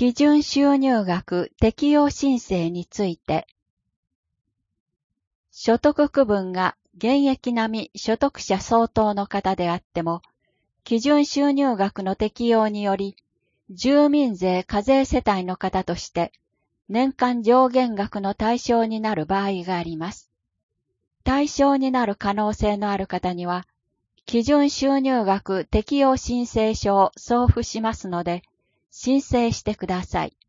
基準収入額適用申請について、所得区分が現役並み所得者相当の方であっても、基準収入額の適用により、住民税課税世帯の方として、年間上限額の対象になる場合があります。対象になる可能性のある方には、基準収入額適用申請書を送付しますので、申請してください。